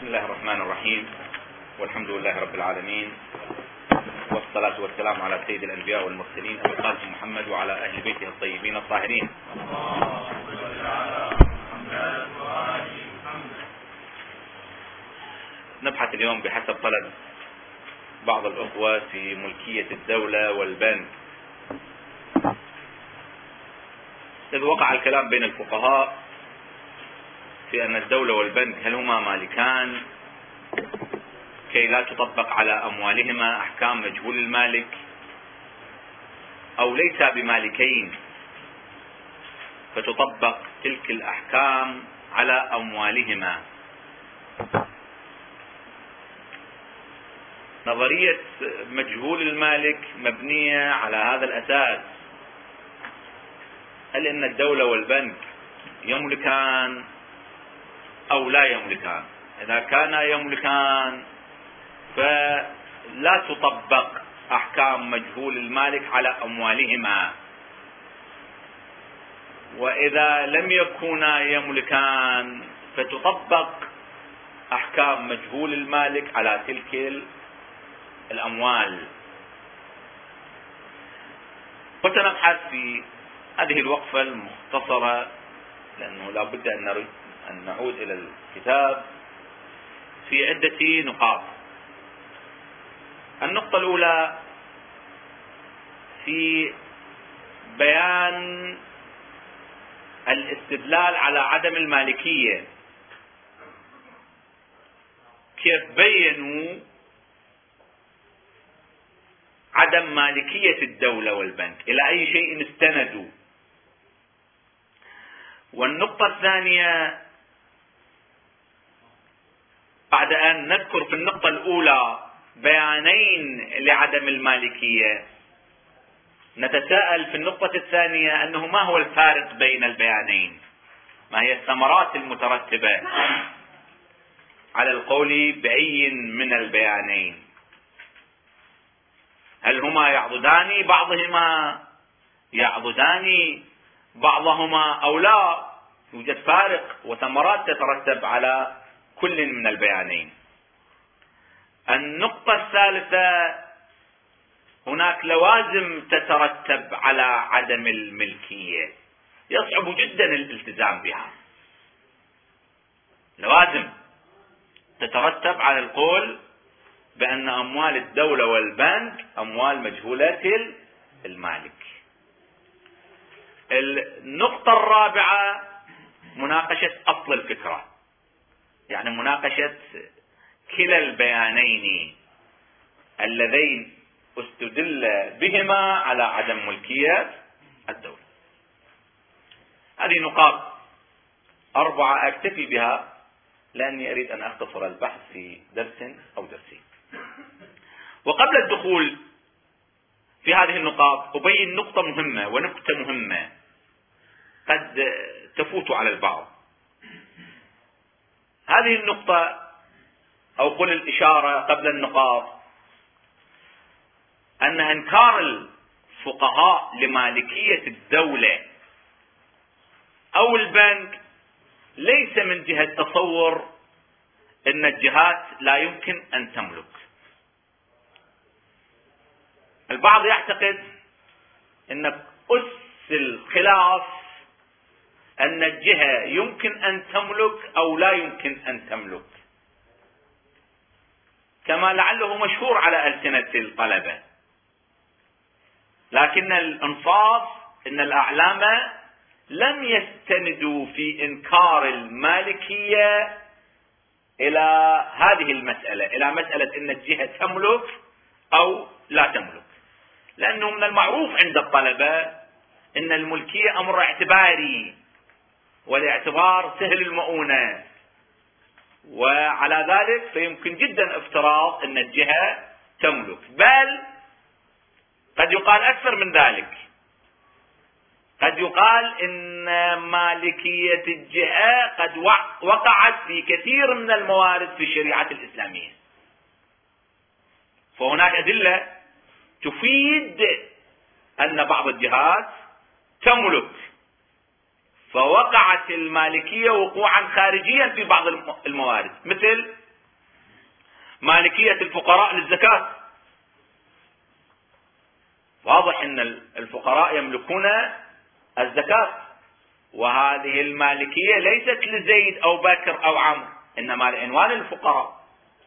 الله الرحمن الرحيم، والحمد لله رب العالمين، والصلاة والسلام على سيد الأنبياء والمرسلين أبي القاسم محمد وعلى أهل بيته الطيبين الطاهرين. نبحث اليوم بحسب طلب بعض الأخوة في ملكية الدولة والبنك. إذ وقع الكلام بين الفقهاء في أن الدولة والبنك هل هما مالكان كي لا تطبق على أموالهما أحكام مجهول المالك، أو ليس بمالكين فتطبق تلك الأحكام على أموالهما. نظرية مجهول المالك مبنية على هذا الأساس: هل إن الدولة والبنك يملكان أو لا يملكان؟ إذا كانا يملكان فلا تطبق أحكام مجهول المالك على أموالهما، وإذا لم يكونا يملكان فتطبق أحكام مجهول المالك على تلك الأموال. وسنبحث في هذه الوقفة المختصرة، لأنه لا بد أن نعود إلى الكتاب، في عدة نقاط. النقطة الأولى في بيان الاستدلال على عدم المالكية، كيف بينوا عدم مالكية الدولة والبنك، إلى أي شيء استندوا. والنقطة الثانية، بعد أن نذكر في النقطة الأولى بيانين لعدم المالكية، نتساءل في النقطة الثانية أنه ما هو الفارق بين البيانين، ما هي الثمرات المترتبة على القول بأي من البيانين؟ هل هما يعضدان بعضهما، يعضدان بعضهما، أو لا يوجد فارق وثمرات تترتب على كل من البيانين؟ النقطة الثالثة، هناك لوازم تترتب على عدم الملكية يصعب جدا الالتزام بها، لوازم تترتب على القول بأن أموال الدولة والبنك أموال مجهولة المالك. النقطة الرابعة مناقشة أصل الفكرة، يعني مناقشة كلا البيانين اللذين استدل بهما على عدم ملكية الدولة. هذه نقاط 4 أكتفي بها، لأني أريد أن أختصر البحث في درس أو درسين. وقبل الدخول في هذه النقاط أبين نقطة مهمة ونكتة مهمة قد تفوت على البعض. هذه النقطة أو قل الإشارة قبل النقاط، أن إنكار الفقهاء لمالكية الدولة أو البنك ليس من جهة تصور أن الجهات لا يمكن أن تملك. البعض يعتقد أن أس الخلاف أن الجهة يمكن أن تملك أو لا يمكن أن تملك، كما لعله مشهور على ألسنة الطلبة. لكن الإنصاف أن الأعلام لم يستندوا في إنكار المالكية إلى هذه المسألة، إلى مسألة أن الجهة تملك أو لا تملك، لأنه من المعروف عند الطلبة أن الملكية أمر اعتباري، والاعتبار سهل المؤونة، وعلى ذلك فيمكن جدا افتراض أن الجهة تملك، بل قد يقال أكثر من ذلك، قد يقال إن مالكية الجهة قد وقعت في كثير من الموارد في الشريعة الإسلامية. فهناك أدلة تفيد أن بعض الجهات تملك، فوقعت المالكية وقوعا خارجيا في بعض الموارد، مثل مالكية الفقراء للزكاة. واضح ان الفقراء يملكون الزكاة، وهذه المالكية ليست لزيد او بكر او عمرو، انما لعنوان الفقراء،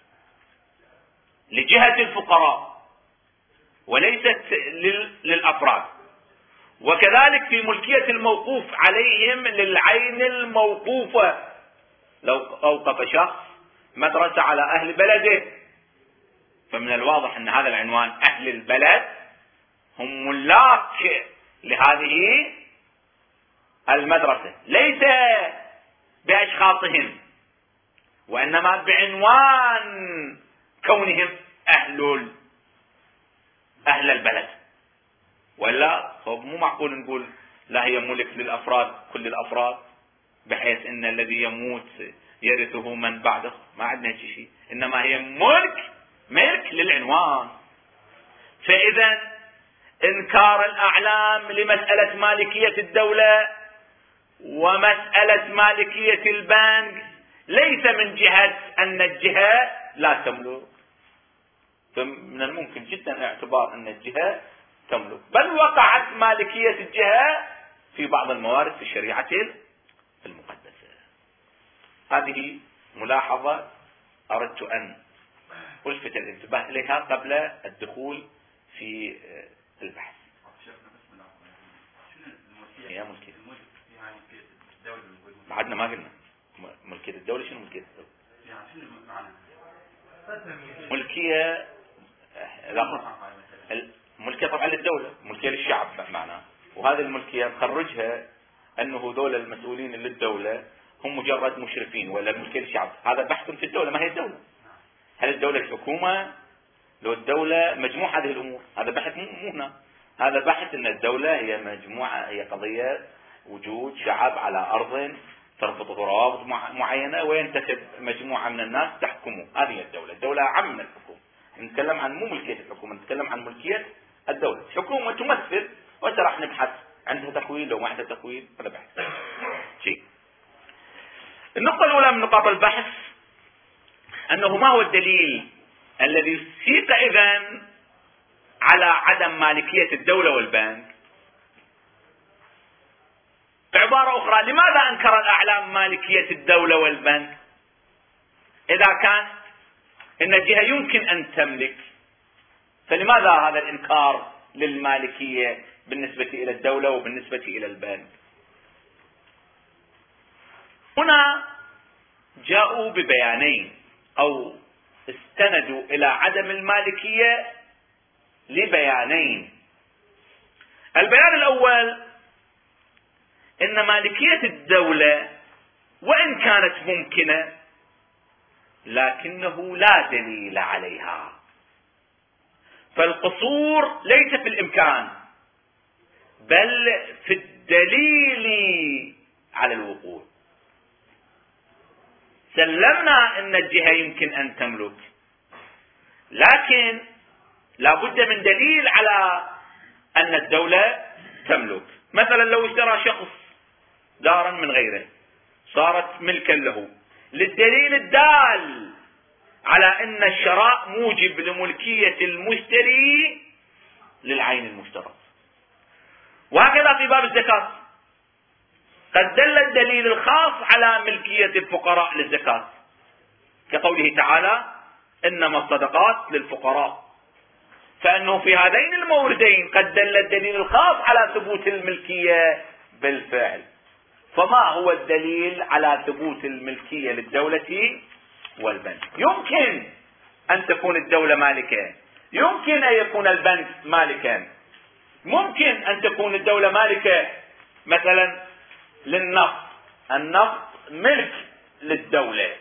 لجهة الفقراء، وليست للافراد. وكذلك في ملكية الموقوف عليهم للعين الموقوفة. لو اوقف شخص مدرسة على اهل بلده، فمن الواضح ان هذا العنوان اهل البلد هم ملاك لهذه المدرسة، ليس باشخاصهم، وانما بعنوان كونهم اهل البلد. ولا مو معقول نقول لا هي ملك للافراد، كل الافراد، بحيث ان الذي يموت يرثه من بعده، ما عندنا شيء، انما هي ملك للعنوان. فاذا انكار الاعلام لمسألة مالكية الدولة ومسألة مالكية البنك ليس من جهة ان الجهة لا تملك، فمن الممكن جدا اعتبار ان الجهة تملك، بل وقعت مالكية الجهة في بعض الموارد في الشريعة المقدسة. هذه ملاحظة اردت ان الفت الانتباه اليها قبل الدخول في البحث. هي ملكية بعدنا ما قلنا ملكية الدولة. شنو ملكية الدولة؟ ملكية ملكية طبعا للدولة، ملكية للشعب معناه، وهذه الملكية نخرجها انه دول المسؤولين للدولة هم مجرد مشرفين، ولا الملكية للشعب هذا بحث في الدولة. ما هي الدولة؟ هل الدولة الحكومة؟ لو الدولة مجموعة هذه الامور، هذا بحث مو هنا. هذا بحث ان الدولة هي مجموعة، هي قضية وجود شعب على ارض تربطه روابط معينة وينتخب مجموعة من الناس تحكمه. هذه الدولة. الدولة اعم من الحكومة. نتكلم عن مو ملكية الحكومة، نتكلم عن ملكية الدولة. الحكومة تمثل، وسراح نبحث عندها تكوين لو ما عندها تكوين، هذا بحث شيء. النقطة الأولى من نقاط البحث أنه ما هو الدليل الذي سيق إذن على عدم مالكية الدولة والبنك. بعبارة أخرى، لماذا أنكر الأعلام مالكية الدولة والبنك إذا كان إن الجهة يمكن أن تملك؟ فلماذا هذا الإنكار للمالكية بالنسبة إلى الدولة وبالنسبة إلى البنك؟ هنا جاءوا ببيانين أو استندوا إلى عدم المالكية لبيانين. البيان الأول إن مالكية الدولة وإن كانت ممكنة لكنه لا دليل عليها، فالقصور ليس في الإمكان بل في الدليل على الوقوع. سلمنا ان الجهة يمكن ان تملك، لكن لا بد من دليل على ان الدولة تملك. مثلا لو اشترى شخص دارا من غيره صارت ملكا له، للدليل الدال على ان الشراء موجب لملكية المشتري للعين المشترى. وهكذا في باب الزكاة قد دل الدليل الخاص على ملكية الفقراء للزكاة، كقوله تعالى إنما الصدقات للفقراء، فإنه في هذين الموردين قد دل الدليل الخاص على ثبوت الملكية بالفعل. فما هو الدليل على ثبوت الملكية للدولة والبنك؟ يمكن أن تكون الدولة مالكة، يمكن أن يكون البنك مالكا، ممكن أن تكون الدولة مالكة مثلا للنفط، النفط ملك للدولة،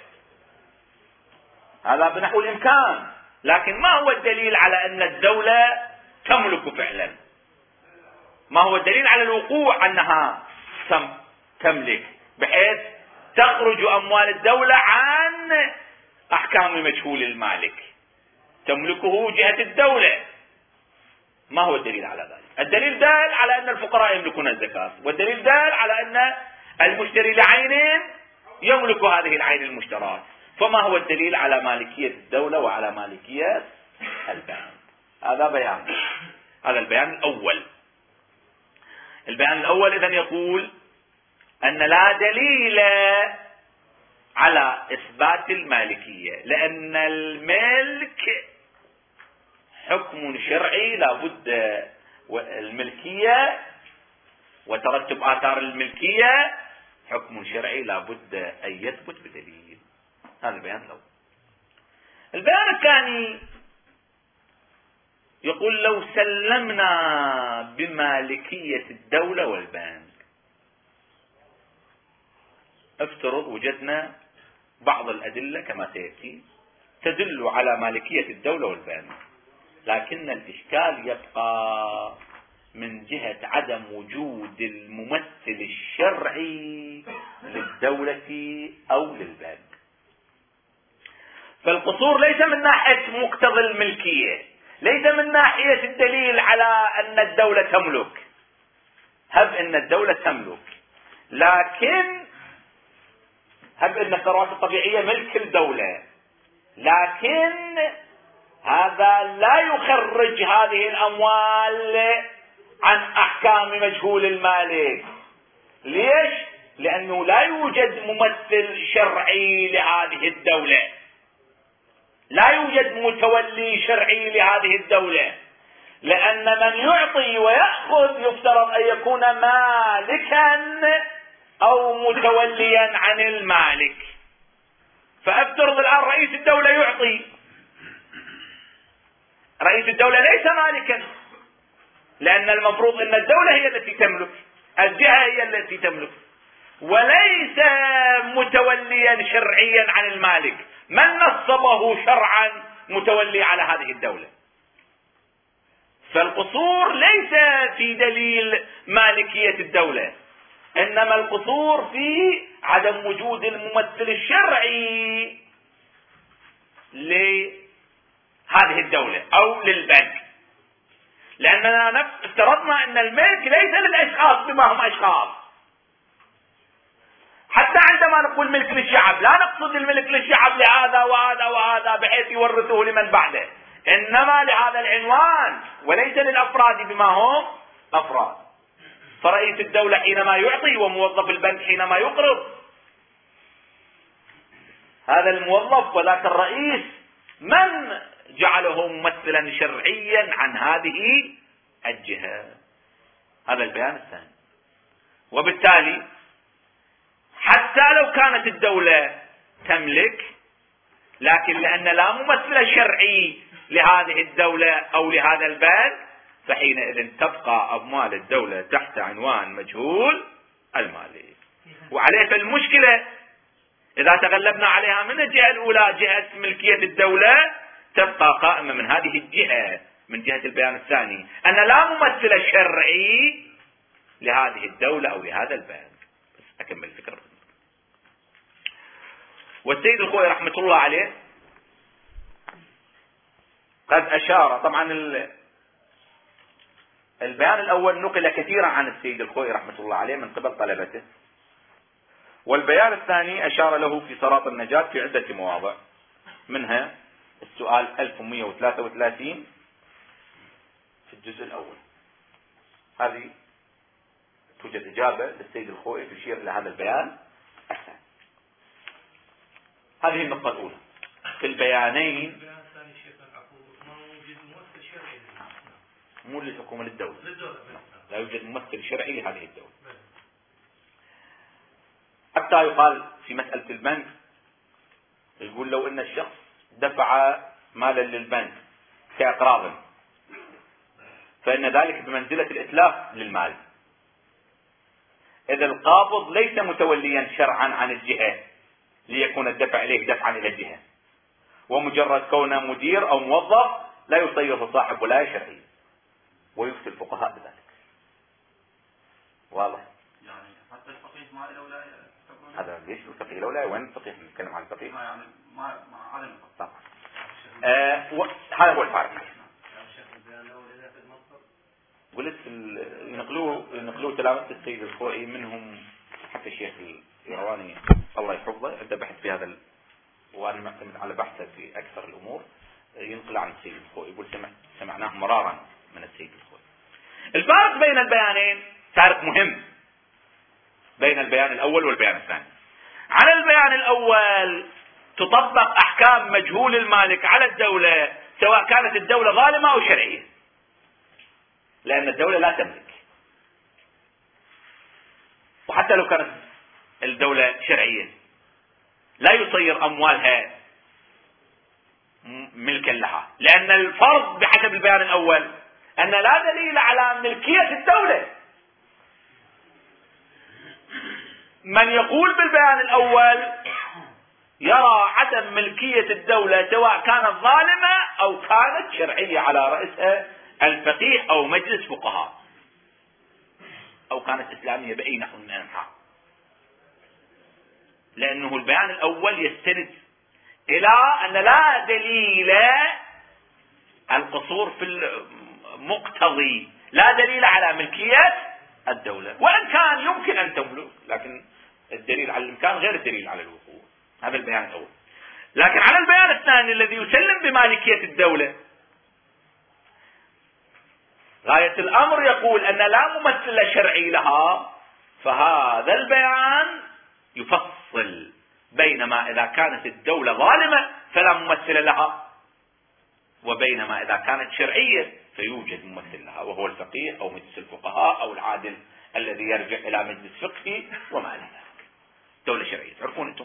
هذا بنحو الإمكان. لكن ما هو الدليل على أن الدولة تملك فعلا؟ ما هو الدليل على الوقوع أنها تملك بحيث تخرج أموال الدولة عن أحكام مجهول المالك، تملكه جهة الدولة؟ ما هو الدليل على ذلك؟ الدليل دال على أن الفقراء يملكون الزكاة، والدليل دال على أن المشتري لعين يملك هذه العين المشترات. فما هو الدليل على مالكية الدولة وعلى مالكية البنك؟ هذا بيان. هذا البيان الأول. البيان الأول إذن يقول أن لا دليل على إثبات المالكية، لأن الملك حكم شرعي لابد الملكية وترتب آثار الملكية حكم شرعي لابد أن يثبت بدليل. هذا البيان الأول. البيان الثاني يقول لو سلمنا بمالكية الدولة والبنك، افترض وجدنا بعض الأدلة كما سيأتي تدل على مالكية الدولة والبنك، لكن الإشكال يبقى من جهة عدم وجود الممثل الشرعي للدولة أو للبنك. فالقصور ليس من ناحية مقتضى الملكية، ليس من ناحية الدليل على أن الدولة تملك، هب أن الدولة تملك، لكن هب أن الثروات الطبيعية ملك الدولة، لكن هذا لا يخرج هذه الأموال عن أحكام مجهول المالك. ليش؟ لأنه لا يوجد ممثل شرعي لهذه الدولة، لا يوجد متولي شرعي لهذه الدولة، لأن من يعطي ويأخذ يفترض أن يكون مالكا أو متوليا عن المالك. فأفترض الآن رئيس الدولة يعطي، رئيس الدولة ليس مالكا، لأن المفروض أن الدولة هي التي تملك، الجهة هي التي تملك، وليس متوليا شرعيا عن المالك. من نصبه شرعا متولي على هذه الدولة؟ فالقصور ليس في دليل مالكية الدولة، إنما القصور في عدم وجود الممثل الشرعي لهذه الدولة أو للبنك. لأننا افترضنا أن الملك ليس للأشخاص بما هم أشخاص. حتى عندما نقول ملك للشعب لا نقصد الملك للشعب لهذا وهذا وهذا بحيث يورثه لمن بعده، إنما لهذا العنوان وليس للأفراد بما هم أفراد. فرئيس الدولة حينما يعطي وموظف البنك حينما يقرض، هذا الموظف وذاك الرئيس من جعله ممثلا شرعيا عن هذه الجهة؟ هذا البيان الثاني. وبالتالي حتى لو كانت الدولة تملك، لكن لأن لا ممثل شرعي لهذه الدولة أو لهذا البنك، فحينئذ تبقى أموال الدولة تحت عنوان مجهول المالك. وعليه فالمشكلة إذا تغلبنا عليها من الجهة الأولى جهة ملكية الدولة، تبقى قائمة من هذه الجهة من جهة البيان الثاني أن لا ممثل شرعي لهذه الدولة أو لهذا البنك. بس أكمل الفكرة. والسيد الخوئي رحمة الله عليه قد أشار، طبعا البيان الأول نقل كثيرا عن السيد الخوئي رحمة الله عليه من قبل طلبته، والبيان الثاني أشار له في صراط النجاة في عدة مواضع، منها السؤال 1133 في الجزء الأول. هذه توجد إجابة للسيد الخوئي تشير إلى هذا البيان الثاني. هذه النقطة الأولى في البيانين. مو للحكومة، للدولة. لا يوجد ممثل شرعي لهذه الدولة. حتى يقال في مسألة البنك، يقول لو أن الشخص دفع مالا للبنك كإقراض، فإن ذلك بمنزلة الإتلاف للمال، إذا القابض ليس متوليا شرعا عن الجهة ليكون الدفع إليه دفعا إلى الجهة، ومجرد كونه مدير أو موظف لا يصير صاحب ولاية شرعية، ويفتي الفقهاء بذلك. واضح؟ يعني حتى الفقيه ما له ولاية. هذا ليش الفقيه له ولاية؟ وين الفقيه؟ نتكلم عن الفقيه. يعني ما عدم طبعا. هذا هو الفارق. قلت ينقلوه تلاوة السيد الخوئي، منهم حتى الشيخ الإيرواني الله يحفظه عنده بحث في هذا وأنا معتمد على بحثه في أكثر الأمور، ينقل عن السيد الخوئي، يقول سمعناه مرارا من السيد الخوئي. الفارق بين البيانين فارق مهم بين البيان الأول والبيان الثاني. على البيان الأول تطبق أحكام مجهول المالك على الدولة سواء كانت الدولة ظالمة أو شرعية، لأن الدولة لا تملك، وحتى لو كانت الدولة شرعية لا يصير أموالها ملكا لها، لأن الفرض بحسب البيان الأول أن لا دليل على ملكية الدولة. من يقول بالبيان الأول يرى عدم ملكية الدولة سواء كانت ظالمة أو كانت شرعية على رأسها الفقيه أو مجلس فقهاء، أو كانت إسلامية بأي نحو من الأنحاء، لأنه البيان الأول يستند إلى أن لا دليل القصور في المقتضي، لا دليل على ملكية الدولة، وإن كان يمكن أن تملك، لكن الدليل على الإمكان غير الدليل على الوقوع. هذا البيان الأول. لكن على البيان الثاني الذي يسلم بمالكية الدولة، غاية الأمر يقول أن لا ممثل شرعي لها، فهذا البيان يفصل بينما إذا كانت الدولة ظالمة فلا ممثل لها، وبينما إذا كانت شرعية فيوجد ممثل لها، وهو الفقيه أو مجلس الفقهاء أو العادل الذي يرجع إلى مجلس فقهي وما إلى ذلك. دولة شرعية. تعرفون أنتم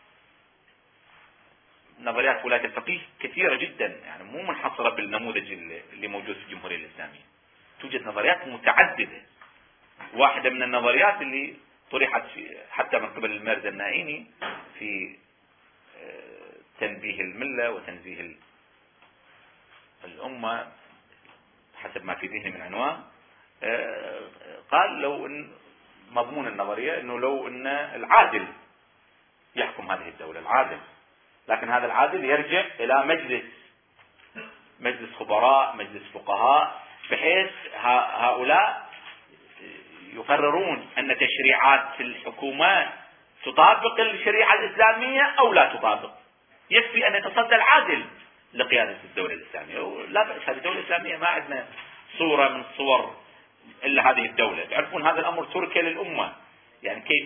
نظريات ولاية الفقيه كثيرة جدا، يعني مو منحصرة بالنموذج اللي موجود في الجمهورية الإسلامية، توجد نظريات متعددة. واحدة من النظريات اللي طرحت حتى من قبل الميرزا النائيني في تنبيه الملة وتنزيه الأمة حسب ما في ذهني من عنوان، قال لو إن مضمون النظرية أنه لو أن العادل يحكم هذه الدولة، العادل، لكن هذا العادل يرجع إلى مجلس خبراء، مجلس فقهاء، بحيث هؤلاء يقررون أن تشريعات الحكومات تطابق الشريعة الإسلامية أو لا تطابق. يكفي أن يتصدى العادل لقيادة الدولة الإسلامية، لا بأس، هذه الدولة الإسلامية ما عندنا صورة من الصور إلا هذه الدولة. تعرفون هذا الأمر ترك للأمة، يعني كيف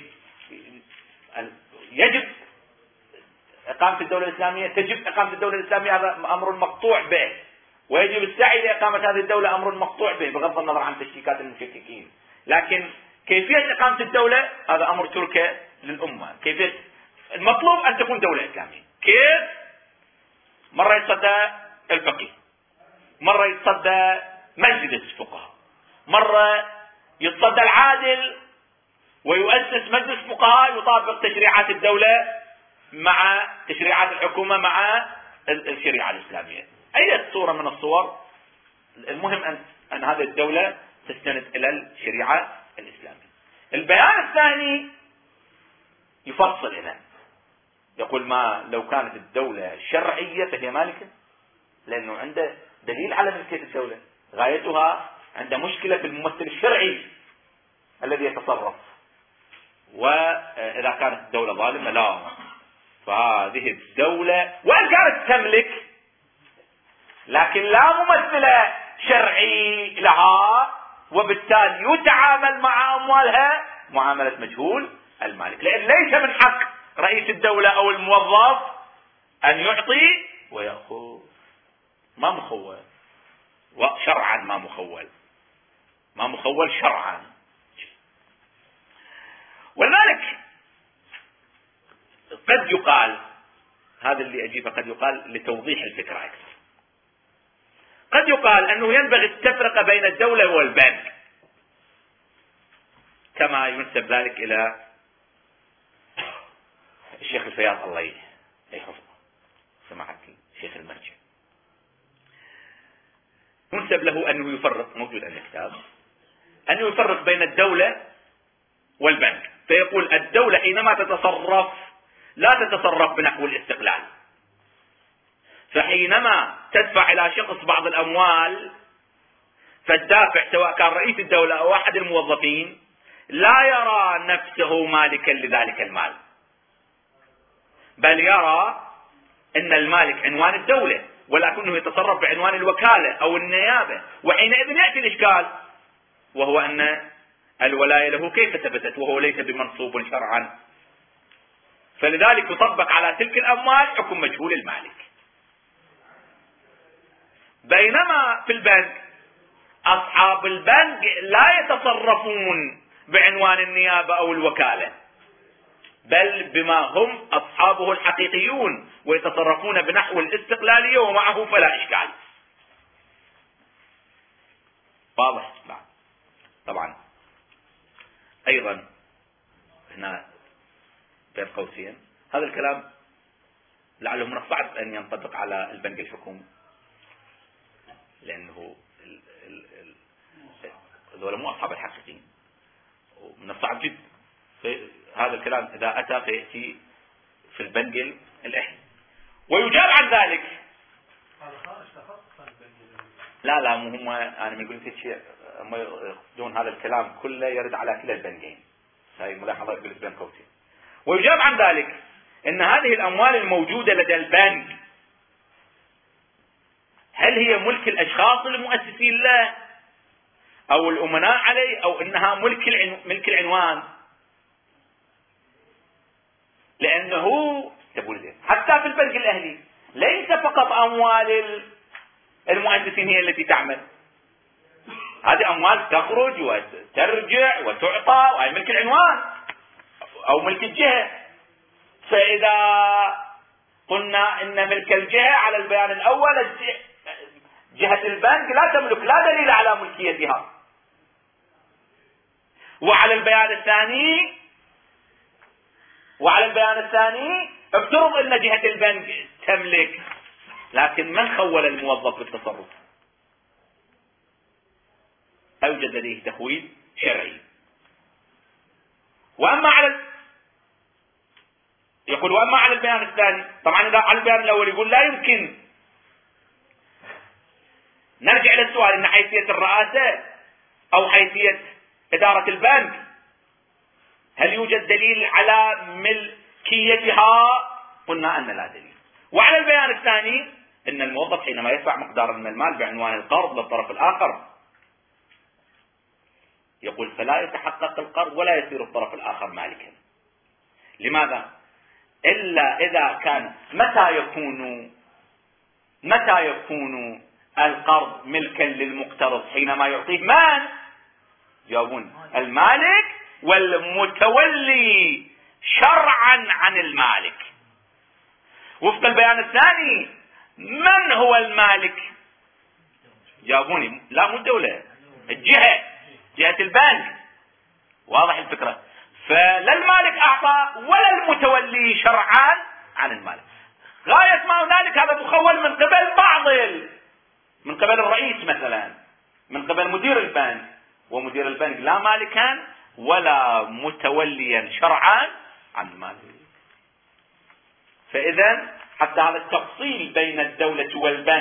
يجب إقامة الدولة الإسلامية، تجب إقامة الدولة الإسلامية، هذا أمر مقطوع به، ويجب السعي لإقامة هذه الدولة أمر مقطوع به بغض النظر عن تشكيكات المشككين، لكن كيفية إقامة الدولة هذا أمر ترك للأمة. كيفية المطلوب أن تكون دولة إسلامية، كيف؟ مرة يتصدى الفقيه، مرة يتصدى مجلس فقهاء، مرة يتصدى العادل ويؤسس مجلس فقهاء يطابق تشريعات الدولة مع تشريعات الحكومة مع الشريعة الإسلامية. أي صورة من الصور، المهم أن هذه الدولة تستند إلى الشريعة الإسلامية. البيان الثاني يفصل هنا، يقول ما لو كانت الدولة شرعية فهي مالكة، لأنه عنده دليل على ملكية الدولة، غايتها عنده مشكلة في الممثل الشرعي الذي يتصرف، وإذا كانت الدولة ظالمة لا، فهذه الدولة وإن كانت تملك لكن لا ممثل شرعي لها، وبالتالي يتعامل مع أموالها معاملة مجهول المالك، لأن ليس من حق رئيس الدولة أو الموظف أن يعطي ويأخذ، ما مخول شرعا، ما مخول شرعا. ولذلك قد يقال، هذا اللي أجيبه، قد يقال لتوضيح الفكرة أكثر، قد يقال أنه ينبغي التفرقة بين الدولة والبنك، كما ينسب ذلك إلى الشيخ الفياض الله يحفظه، سماحة الشيخ المرجع، ينسب له أنه يفرق، موجود عند الكتاب، أنه يفرق بين الدولة والبنك، فيقول الدولة حينما تتصرف لا تتصرف بنحو الاستقلال، فحينما تدفع إلى شخص بعض الأموال، فالدافع سواء كان رئيس الدولة أو أحد الموظفين لا يرى نفسه مالكا لذلك المال، بل يرى أن المالك عنوان الدولة ولكنه يتصرف بعنوان الوكالة أو النيابة، وحينئذ يأتي الإشكال، وهو أن الولاية له كيف ثبتت وهو ليس بمنصوب شرعا؟ فلذلك يطبق على تلك الأموال حكم مجهول المالك. بينما في البنك أصحاب البنك لا يتصرفون بعنوان النيابة أو الوكالة، بل بما هم أصحابه الحقيقيون ويتصرفون بنحو الاستقلالية ومعه فلا إشكال. واضح؟ نعم. طبعا أيضا هنا بين قوسين هذا الكلام لعله من الصعب أن ينطبق على البنك الحكومي، لأنه هذول مو أصحاب الحقيقيين، ومن الصعب جدا هذا الكلام إذا أتى فيأتي في البنك الأهلي. ويجاب عن ذلك لا مو هم، أنا من قلت شيء هم يقصدون هذا الكلام كله يرد على كلا البنكين، هاي ملاحظة قلت بين قوسين. ويجاب عن ذلك أن هذه الأموال الموجودة لدى البنك هل هي ملك الأشخاص المؤسسين له أو الأمناء عليه، أو أنها ملك العنوان؟ لأنه حتى في البنك الأهلي ليس فقط أموال المؤسسين هي التي تعمل، هذه أموال تخرج وترجع وتعطى، وهي ملك العنوان أو ملك الجهة. فإذا قلنا إن ملك الجهة على البيان الأول جهة البنك لا تملك، لا دليل على ملكيتها. وعلى البيان الثاني افترض ان جهة البنك تملك، لكن من خول الموظف بالتصرف؟ اوجد لديه تخويل شرعي. واما على البيان الثاني، طبعا اذا على البيان الاول يقول لا يمكن. نرجع الى السؤال، ان حيثية الرئاسة او حيثية إدارة البنك هل يوجد دليل على ملكيتها؟ قلنا أن لا دليل. وعلى البيان الثاني أن الموظف حينما يدفع مقدار من المال بعنوان القرض للطرف الآخر يقول فلا يتحقق القرض ولا يصير الطرف الآخر مالكا. لماذا؟ إلا إذا كان متى يكون القرض ملكا للمقترض؟ حينما يعطيه من؟ جاوبون المالك والمتولي شرعا عن المالك. وفق البيان الثاني من هو المالك؟ جاوبوني. لا مو الدولة، جهة البنك. واضح الفكرة؟ فلا المالك أعطى ولا المتولي شرعا عن المالك. غاية ما هنالك هذا مخول من قبل من قبل الرئيس مثلا، من قبل مدير البنك، ومدير البنك لا مالكا ولا متوليا شرعا عن المال. فإذا حتى هذا التفصيل بين الدولة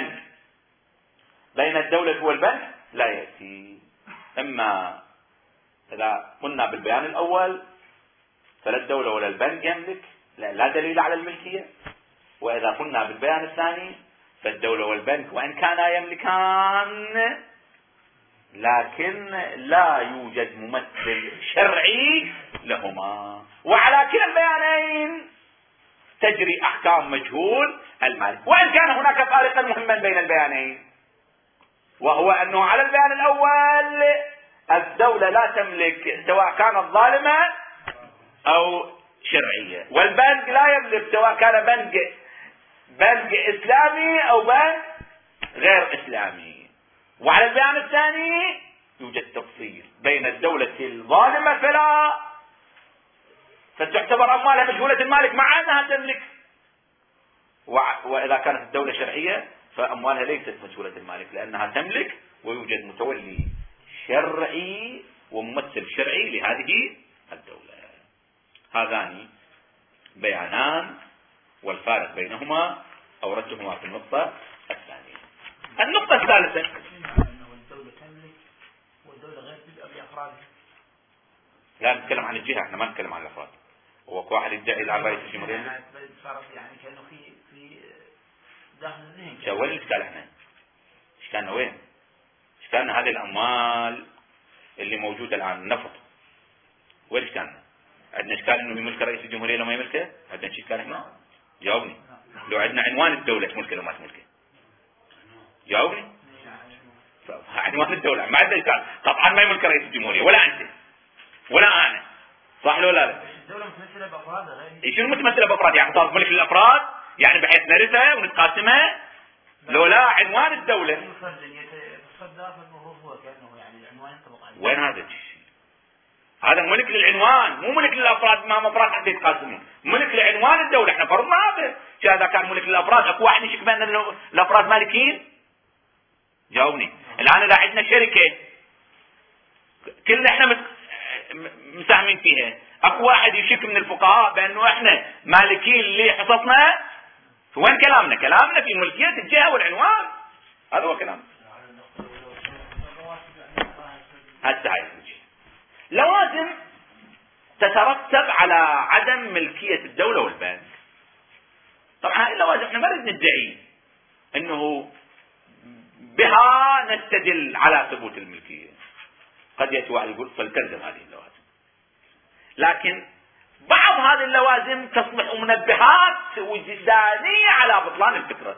والبنك لا يأتي. إما إذا قلنا بالبيان الأول فلا الدولة ولا البنك يملك، لا دليل على الملكية. وإذا قلنا بالبيان الثاني فالدولة والبنك وإن كانا يملكان لكن لا يوجد ممثل شرعي لهما، وعلى كلا البيانين تجري أحكام مجهول المالك. وإن كان هناك فارقا مهما بين البيانين، وهو أنه على البيان الأول الدولة لا تملك سواء كانت ظالمة أو شرعية، والبنك لا يملك سواء كان بنك إسلامي أو بنك غير إسلامي. وعلى البيان الثاني يوجد تفصيل بين الدولة الظالمة فتعتبر أموالها مجهولة المالك مع أنها تملك، وإذا كانت الدولة شرعية فأموالها ليست مجهولة المالك لأنها تملك ويوجد متولي شرعي وممثل شرعي لهذه الدولة. هذان بيانان والفارق بينهما أوردتهما في النقطة الثانية. النقطة الثالثة أنه الدولة تملك والدولة غير تبقى بأفرادها. لا نتكلم عن الجهة، احنا ما نتكلم عن الأفراد. وكو واحد يدعي على رئيس الجمهورية صارت يعني كأنه في داخل الذهن. شو وين الاشكال احنا؟ اشكالنا وين؟ اشكالنا هذه الاموال اللي موجودة الان النفط. وين اشكالنا؟ عندنا اشكال انه يملكه رئيس الجمهورية لو ما يملكه؟ عندنا شيء اشكال احنا؟ جاوبني. لو عندنا عنوان الدولة تملكه لو ما تملكه؟ جاوبني. عنوان الدولة ما عندنا اشكال. طبعا ما يملكه رئيس الجمهورية ولا انت ولا انا. صح ولا لا؟ الدولة متمثلة بأفرادها. شنو متمثلة بأفراد؟ يعني صار ملك الأفراد يعني بحيث نرثها ونتقاسمها. لو لا عنوان الدولة يتصدى فالمفروض هو كأنه يعني العنوان ينطبق عليه. وين هذا الشيء؟ هذا ملك للعنوان مو ملك للأفراد. ما مفراد حتى يتقاسمون. ملك لعنوان الدولة. احنا فرضنا هذا. إذا كان ملك للأفراد اكو واحد يشك بأن الأفراد مالكين؟ جاوبني. الآن إذا عندنا شركة كلنا احنا مساهمين فيها، اكو واحد يشك من الفقهاء بانه احنا مالكين لحصصنا، وين كلامنا؟ كلامنا في ملكية الجهة والعنوان. هذا هو كلامنا. هسه هاي لوازم تترتب على عدم ملكية الدولة والبنك. طبعا هاي اللوازم احنا ما نريد ندعي انه بها نستدل على ثبوت الملكية. قد يأتي واحد يقول فلتلزم هذه اللوازم، لكن بعض هذه اللوازم تصبح منبهات وجدانية على بطلان الفكرة.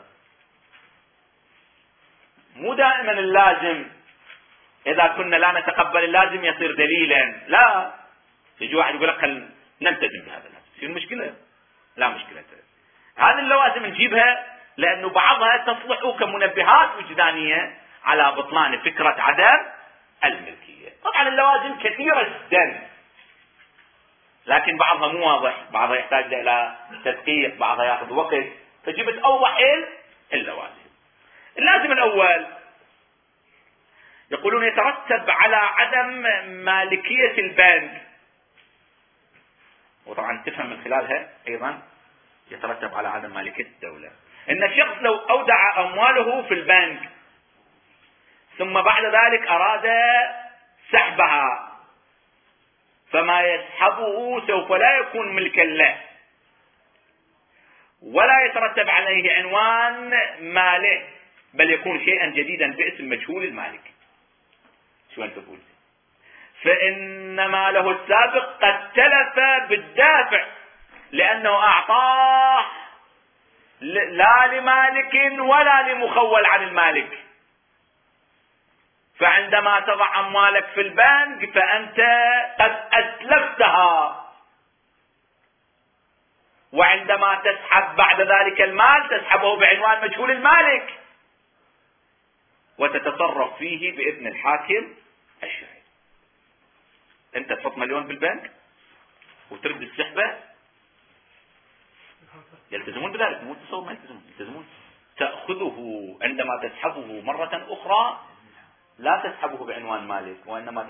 مو دائما اللازم إذا كنا لا نتقبل اللازم يصير دليلا. لا، يجي واحد يقول لك خل نلتزم بهذا اللازم، يصير مشكلة. لا مشكلة. هذه اللوازم نجيبها لأنه بعضها تصلح كمنبهات وجدانية على بطلان فكرة عدم الملكية. طبعا اللوازم كثيرة جدا، لكن بعضها مو واضح، بعضها يحتاج إلى تدقيق، بعضها يأخذ وقت، فجبت أوضح اللوازم. اللازم الأول يقولون يترتب على عدم مالكية البنك، وطبعا تفهم من خلالها أيضا يترتب على عدم مالكية الدولة. إن الشخص لو أودع أمواله في البنك ثم بعد ذلك أراد سحبها، فما يسحبه سوف لا يكون ملكا له ولا يترتب عليه عنوان ماله، بل يكون شيئا جديدا باسم مجهول المالك. شو أنت تقول؟ فإن ماله السابق قد تلف بالدافع لأنه أعطاه لا لمالك ولا لمخول عن المالك. فعندما تضع أموالك في البنك فأنت قد أتلفتها، وعندما تسحب بعد ذلك المال تسحبه بعنوان مجهول المالك وتتصرف فيه بإذن الحاكم الشرعي. أنت تحط مليون بالبنك وترد السحبة، يلتزمون بذلك، مو تصور ما يلتزمون. تأخذه عندما تسحبه مرة أخرى لا تسحبه بعنوان مالك، وإنما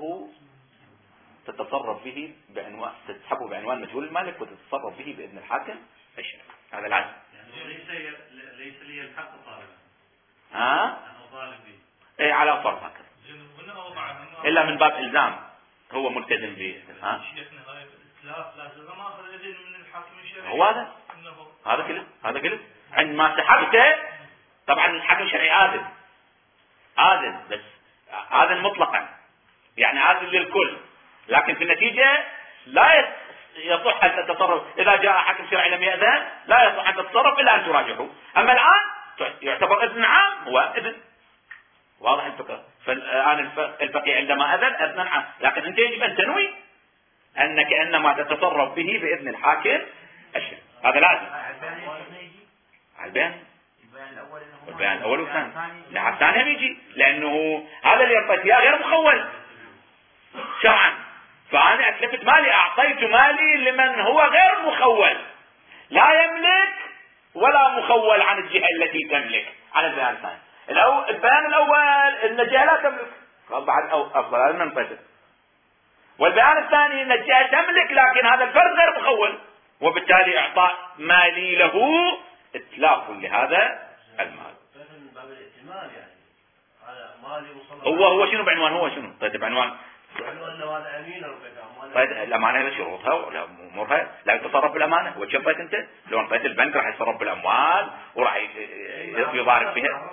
تتصرف به بعنوان، تسحبه بعنوان مجهول المالك وتتصرف به بإذن الحاكم الشرعي. هذا العدل. يعني ليس لي الحق طالبا. أنا طالب به. إيه على فرض هكذا. إلا من باب إلزام هو ملتزم به. شيخنا هاي الإتلاف لازم ما أخذ إذن من الحاكم الشرعي. هو هذا كله عندما سحبته طبعا الحاكم الشرعي عادل بس عادل مطلقا، يعني عادل للكل، لكن في النتيجة لا يصح أن تتصرف. إذا جاء حاكم شرعي لم يأذن لا يصح أن تتصرف إلا أن تراجعه. أما الآن يعتبر إذن عام، هو إذن واضح الفكرة. فالآن الفقيه عندما أذن عام، لكن أنت يجب أن تنوي أنك إنما تتصرف به بإذن الحاكم الشرعي. هذا لازم. البيان الأول والثاني. لا الثاني هم يجي، لأنه هذا اللي يعطيت إياه غير مخول شرعا. فأنا أتلفت مالي، أعطيت مالي لمن هو غير مخول، لا يملك ولا مخول عن الجهة التي تملك. على البيان الثاني. البيان الأول أن الجهة لا تملك، بعد أفضل هذا من فتر. والبيان الثاني أن الجهة تملك لكن هذا الفرد غير مخول، وبالتالي إعطاء مالي له إتلاف لهذا المال. من باب الائتمان يعني هذا مالي هو شنو بعنوان؟ هو شنو؟ طيب بعنوان طيب الامانه لها شروطها ولا امورها، لا يتصرف بالامانه. وشفت انت لو انطيت البنك راح يتصرف بالاموال وراح يضارب فيها.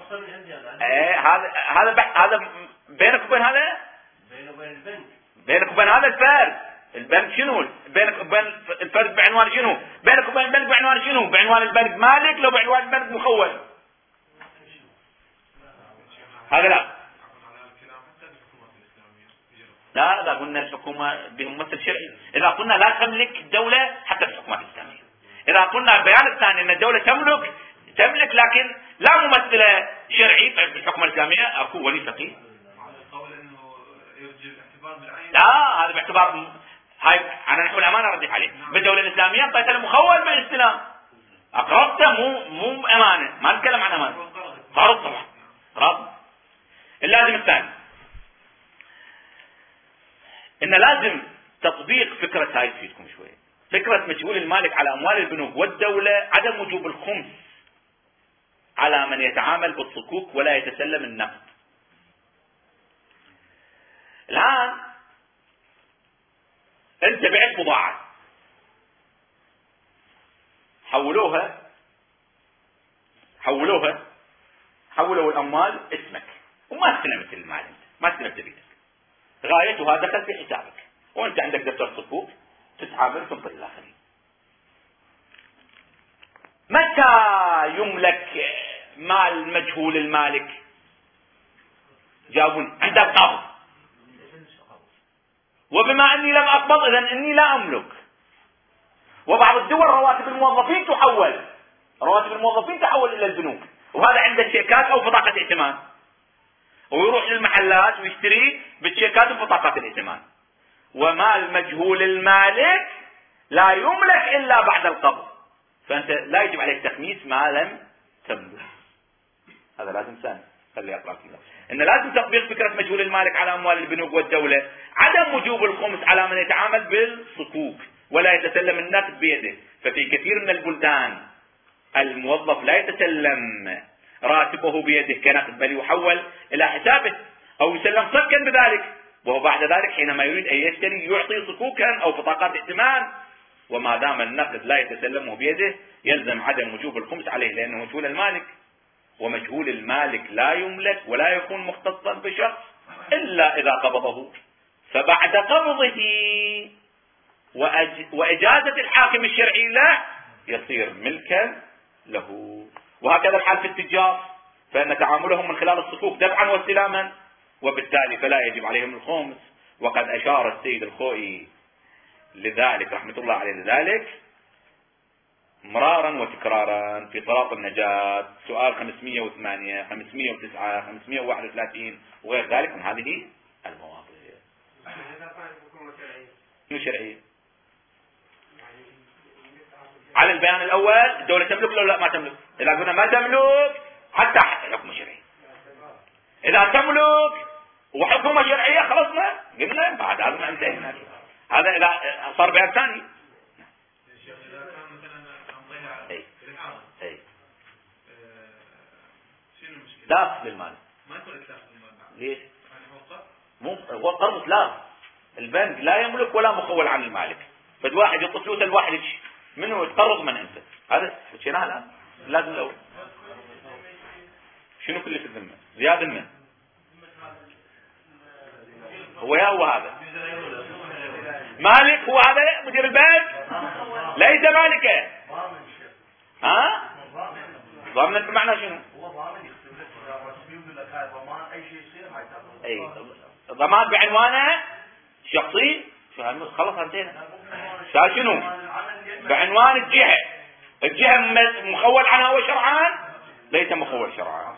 هذا بينك وبين هذا، بينك وبين هذا الفرد. البنك شنو؟ بينك وبين الفرد بعنوان شنو؟ بينك وبين البنك بعنوان شنو؟ بعنوان البنك مالك لو بعنوان البنك مخول. هذا لا إذا قلنا الحكومة بممثل شرعي، إذا قلنا لا تملك الدولة حتى الحكومات الإسلامية، إذا قلنا البيان الثاني أن الدولة تملك لكن لا ممثلة شرعي في الحكومة الإسلامية، أكو ولي فقيه. لا هذا باعتبار هاي أنا نحو الأمانة رديت عليه. بالدولة الإسلامية أنت مخول بالاستلام، أقرضته مو أمانة، ما نتكلم عن أمانة، قرض طبعا قرض. اللازم الثاني إن لازم تطبيق فكرة هاي تفيدكم شوية، فكرة مجهول المالك على أموال البنوك والدولة، عدم وجوب الخمس على من يتعامل بالصكوك ولا يتسلم النقد. الآن أنت بعت بضاعة حولوا الأموال اسمك وما استلمت المال، أنت ما استلمت بيدك، غايتها دخل في حسابك وأنت عندك دفتر صكوك تتعامل تنطي الآخرين. متى يملك مال مجهول المالك؟ جاوبوني. عند القبض. وبما أني لم أقبض إذن أني لا أملك. وبعض الدول رواتب الموظفين تحول إلى البنوك، وهذا عند الشيكات أو بطاقة ائتمان، ويروح للمحلات ويشتري بالشيكات وبطاقات الائتمان. ومال مجهول المالك لا يملك إلا بعد القبض، فأنت لا يجب عليك تخميس ما لم تملك. هذا لازم ثاني خلي أقرأ كذا، إن لازم تطبيق فكرة مجهول المالك على أموال البنوك والدولة، عدم وجوب الخمس على من يتعامل بالصكوك ولا يتسلم النقد بيده. ففي كثير من البلدان الموظف لا يتسلم راتبه بيده كنقد، بل يحول إلى حسابه أو يسلم صكا بذلك، وهو بعد ذلك حينما يريد أن يشتري يعطي صكوكا أو بطاقات ائتمان. وما دام النقد لا يتسلمه بيده يلزم عدم وجوب الخمس عليه، لأنه مجهول المالك، ومجهول المالك لا يملك ولا يكون مختصا بشخص إلا إذا قبضه، فبعد قبضه وإجازة الحاكم الشرعي له يصير ملكا له. وهكذا الحال في التجار، فإن تعاملهم من خلال الصكوك دفعا واستلاما، وبالتالي فلا يجب عليهم الخمس. وقد أشار السيد الخوئي لذلك رحمة الله عليه لذلك مرارا وتكرارا في طلاق النجاة، سؤال 508 509 531 وغير ذلك من هذه المواضيع. شنو شرعية؟ على البيان الأول الدولة تملك لو لا ما تملك. إذا قلنا ما تملك حتى حكم شرعي، إذا تملك وحكومة شرعية خلصنا قلنا بعد هذا ما انتهينا. هذا إذا صار بيان ثاني. لا للمال ما يكون إتلاف للمال. ليش؟ مو هو قرض إتلاف. البنك لا يملك ولا مخول عن المالك، فد واحد يعطي فلوس الواحد منه يتقرض من انت. هذا شنو لا لازم الاول شنو كل في الذمه زياده منه هو هذا مالك، هو هذا مدير البنك ليس مالكه. ها ضامن بمعنى شنو؟ اي ضمان بعنوانه شخصي. خلص انتهينا. صار شنو؟ بعنوان الجهة مخول عنها هو شرعان ليس مخول شرعان.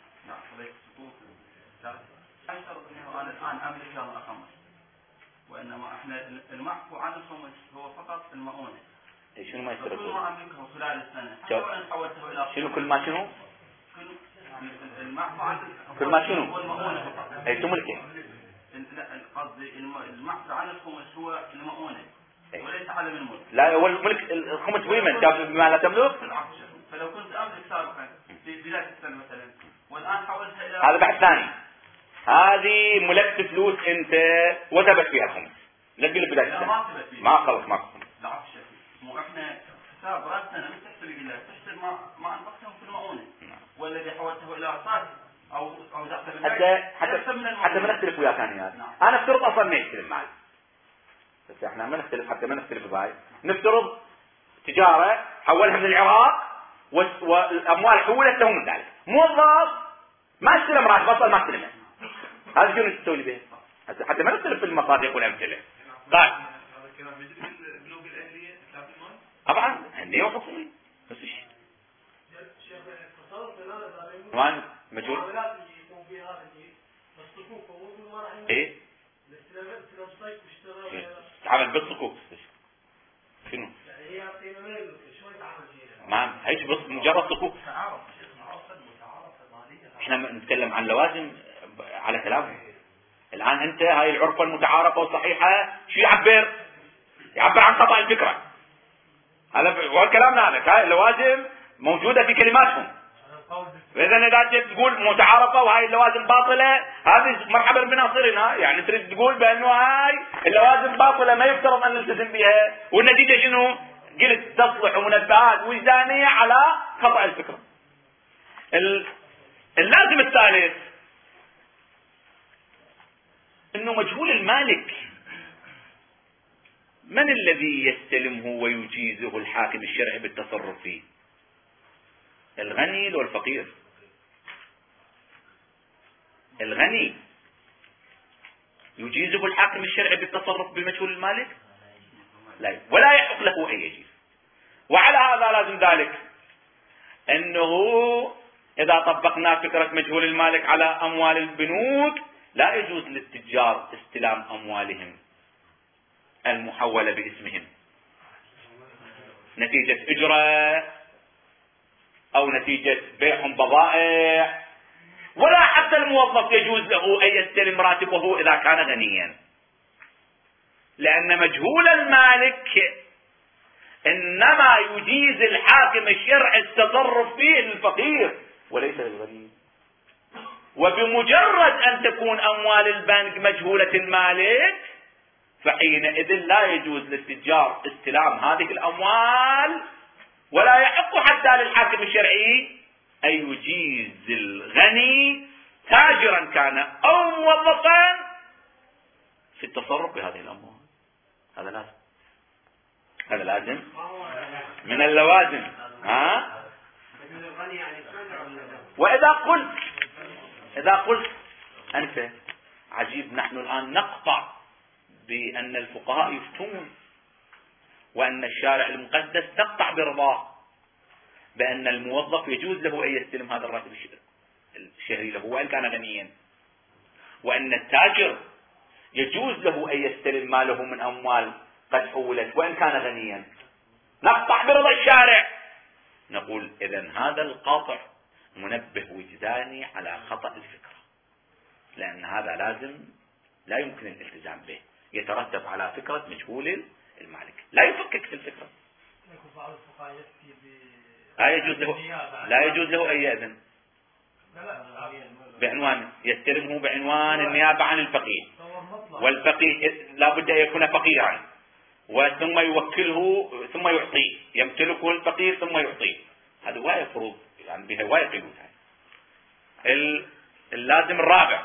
انا الان املك الخمس، وانما احنا المعفو عن الخمس هو فقط المؤونه. شنو ما يصير؟ كل ما املكه خلال السنه حتى وان حولته الى شنو كل ما شنو؟ المعفو عن كل ما شنو؟ هو المؤونه فقط. اي تملكه. لا قصدي المعفو عن الخمس هو المؤونه وليس على الملك. لا هو الملك الخمس بمن بما لا تملك. فلو كنت املك سابقا في بدايه السنه مثلا والان حولتها الى هذا بعد ثاني. هذه ملكت فلوس انت وثبت فيها الخمس، لا تقول بداية السنة ما خلص ما خلص. لا عفوا مو احنا حساب راسنا لم تحسب بالله، تحسب ما انفقتهم في المؤونة والذي حولته الى صافي او دخل حتى ما نختلف وياك انا. انا افترض اصلا ما يستلم معي، بس احنا ما نختلف حتى ما نختلف بهاي. نفترض تجارة حولها من العراق والاموال حولت له من ذلك، موظف ما استلم راتب اصلا ما استلمه، هذا شنو تسوي به؟ حتى ما نختلف في المصادق والامثله. طيب هذا الكلام يجري في البنوك الاهليه كتاب المال؟ طبعا عندي وحكومي بس ايش؟ شيخ التصرف في هذا طبعا مجهول. يكون في هذا الصكوك ومو ما راح ايه؟ الاستلامات الصيف واشتراء تعامل بالصكوك شنو؟ يعني هي يعطينا ميل شوي تعامل فيها. ما هيك بس مجرد صكوك. تعارف معقد متعارف ماليه. احنا نتكلم عن لوازم على كلامه. الان انت هاي العرفه المتعارفه والصحيحه شو يعبر؟ يعبر عن خطأ الفكره. هذا هو كلامنا هذا، هاي اللوازم موجوده في كلماتهم. فاذا اذا تقول متعارفه وهاي اللوازم باطله، هذه مرحبا بناصرنا، يعني تريد تقول بانه هاي اللوازم باطله ما يفترض ان نلتزم بها، والنتيجه شنو؟ قلت تصلح منبهات وجدانيه على خطأ الفكره. اللازم الثالث انه مجهول المالك من الذي يستلمه ويجيزه الحاكم الشرعي بالتصرف فيه؟ الغني لو الفقير؟ الغني يجيزه الحاكم الشرعي بالتصرف بمجهول المالك؟ لا، ولا يحق له ان يجيز. وعلى هذا لازم ذلك انه اذا طبقنا فكرة مجهول المالك على اموال البنوك لا يجوز للتجار استلام اموالهم المحولة باسمهم نتيجة اجرة او نتيجة بيع بضائع، ولا حتى الموظف يجوز له ان يستلم راتبه اذا كان غنيا، لان مجهول المالك انما يجيز الحاكم الشرعي التصرف فيه للفقير وليس للغني. وبمجرد ان تكون اموال البنك مجهولة المالك فحينئذ لا يجوز للتجار استلام هذه الاموال، ولا يحق حتى للحاكم الشرعي ان يجيز الغني تاجرا كان او موظفا في التصرف بهذه الاموال. هذا لازم من اللوازم. واذا قلت انت عجيب، نحن الان نقطع بان الفقهاء يفتون وان الشارع المقدس تقطع برضاه بان الموظف يجوز له ان يستلم هذا الراتب الشهري له وان كان غنيا، وان التاجر يجوز له ان يستلم ماله من اموال قد حولت وان كان غنيا، نقطع برضا الشارع. نقول اذن هذا القاطع منبه وجداني على خطأ الفكرة، لان هذا لازم لا يمكن الالتزام به، يترتب على فكرة مجهول المالك، لا يفكك في الفكرة. لا يجوز له ان يأذن بعنوان يستلمه بعنوان النيابة عن الفقيه، والفقيه لا بد ان يكون فقيرا وثم يوكله ثم يعطيه، يمتلكه الفقير ثم يعطيه. هذا هواية فروض يعني بها هواية قيود. اللازم الرابع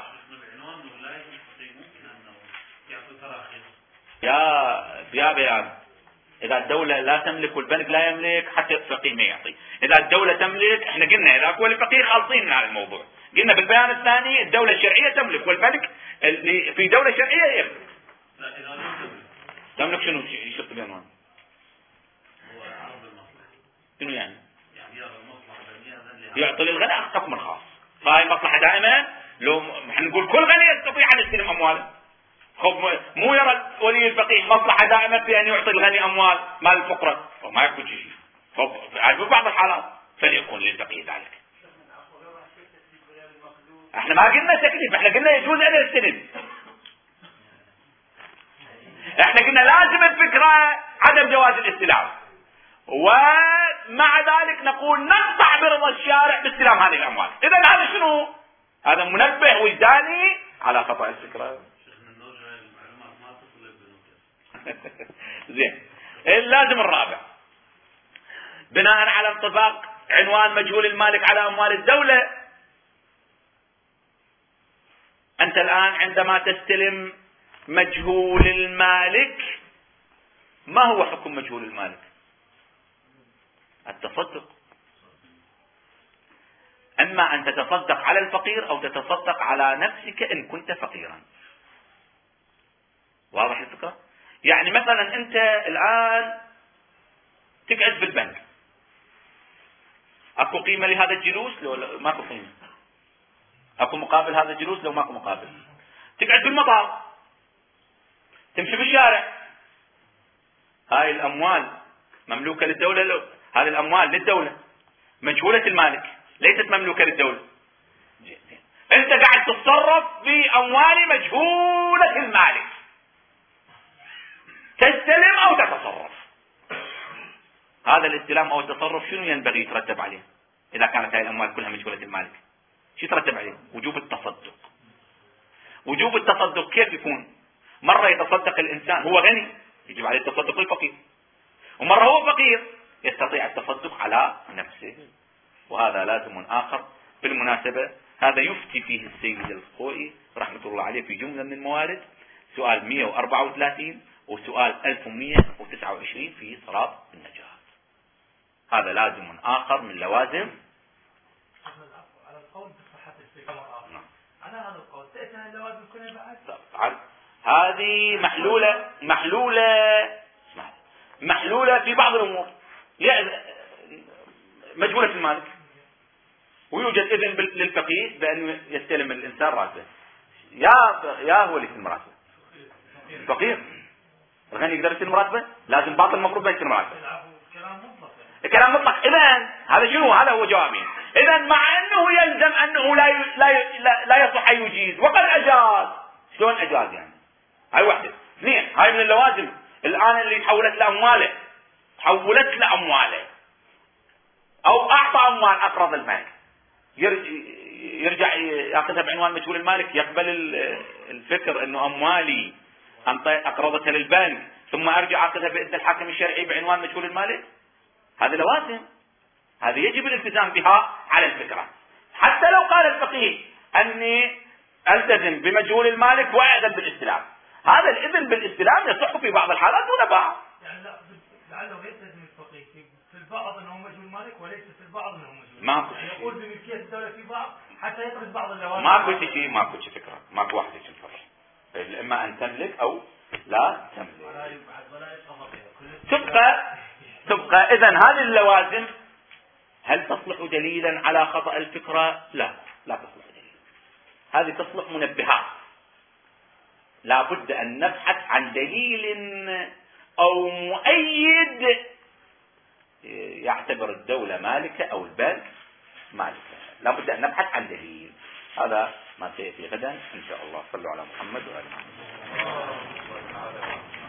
يا بيان اذا الدولة لا تملك والبنك لا يملك حتى الفقيه ما يعطي. اذا الدولة تملك احنا قلنا اذا هو الفقيه خالصين من هذا الموضوع، قلنا بالبيان الثاني الدولة الشرعية تملك والبنك اللي في دولة شرعية يملك. لا اذا لم تملك شنو يشط بعنوان؟ هو عرض المصلحة. شنو يعني يرى المصلحة يعطي للغني حكم خاص، فهي مصلحة دائما. لو نقول كل غني يستطيع ان يستلم امواله، خب مو يرى ولي الفقيه مصلحة دائما في ان يعطي الغني اموال مال الفقراء، وما يكون شيء. في بعض الحالات فليكون للفقيه ذلك. احنا ما قلنا تكليف، احنا قلنا يجوز ان يستلم. احنا قلنا لازم الفكرة عدم جواز الاستلام، ومع ذلك نقول نقطع برضا الشارع باستلام هذه الاموال. اذا هذا شنو؟ هذا منبه وجداني على خطأ الفكرة. زين. اللازم الرابع بناء على اتفاق عنوان مجهول المالك على أموال الدولة. أنت الآن عندما تستلم مجهول المالك، ما هو حكم مجهول المالك؟ التصدق. أما أن تتصدق على الفقير أو تتصدق على نفسك إن كنت فقيرا. واضح الفكرة؟ يعني مثلا أنت الآن تقعد في البنك، أكو قيمة لهذا الجلوس لو ماكو قيمة؟ أكو مقابل هذا الجلوس لو ماكو مقابل؟ تقعد في المطار، تمشي في الشارع، هاي الأموال مملوكة للدولة، هذه الأموال للدولة مجهولة المالك، ليست مملوكة للدولة. أنت قاعد تتصرف في أموال مجهولة المالك، تستلم أو تتصرف. هذا الاستلام أو التصرف شنو ينبغي يترتب عليه إذا كانت هذه الأموال كلها مجهولة المالك؟ شو يترتب عليه؟ وجوب التصدق. وجوب التصدق كيف يكون؟ مرة يتصدق الإنسان هو غني يجب عليه التصدق للفقير، ومرة هو فقير يستطيع التصدق على نفسه، وهذا لازم آخر. بالمناسبة هذا يفتي فيه السيد الخوئي رحمة الله عليه في جملة من الموارد، سؤال 134 وسؤال 1129 في صراط النجاة. هذا لازم آخر من لوازم. على القول بصحة الفكرة. على هذا القول تأتي اللوازم كلها بعد. هذه محلولة في بعض الأمور، مجهولة المالك، ويوجد إذن للفقير بأنه يستلم الإنسان راتبه. يا هو اللي يستلم راتبه الفقير، الغني يقدر يستلم راتبه؟ لازم باطل المفروض ما يستلم راتبه. كلام مطلق. إذن هذا شنو؟ هذا هو جوابين. إذن مع أنه يلزم أنه لا يصح أن يجيز وقد أجاز. شلون أجاز يعني؟ هاي واحدة. اثنين، هاي من اللوازم. الآن اللي تحولت لأمواله أو أعطى أموال أقرض البنك، يرجع يأخذها بعنوان مجهول المالك، يقبل الفكر أنه أموالي أقرضتها للبنك ثم أرجع أخذها بإذن الحاكم الشرعي بعنوان مجهول المالك. هذه لوازم، هذه يجب الالتزام بها على الفكرة. حتى لو قال الفقيه أني ألتزم بمجهول المالك وأعذن بالاستلام، هذا الإذن بالاستلام يصح في بعض الحالات دون بعض. يعني لعله يلتزم الفقيه في البعض أنه مجهول مالك وليس في البعض أنه مجهول. ماكو يعني يقول بملكية الدولة في بعض حتى يطرد بعض اللوازم. ماكو شيء فكرة، ماكو واحدة شيء فكرة. إما أن تملك أو لا تملك. تبقى إذن هذه اللوازم هل تصلح دليلا على خطأ الفكرة؟ لا تصلح دليلا. هذه تصلح منبهات. لا بد أن نبحث عن دليل أو مؤيد يعتبر الدولة مالكة أو البنك مالكة. لا بد أن نبحث عن دليل. هذا ما سيأتي غدا إن شاء الله. صلوا على محمد وآل محمد.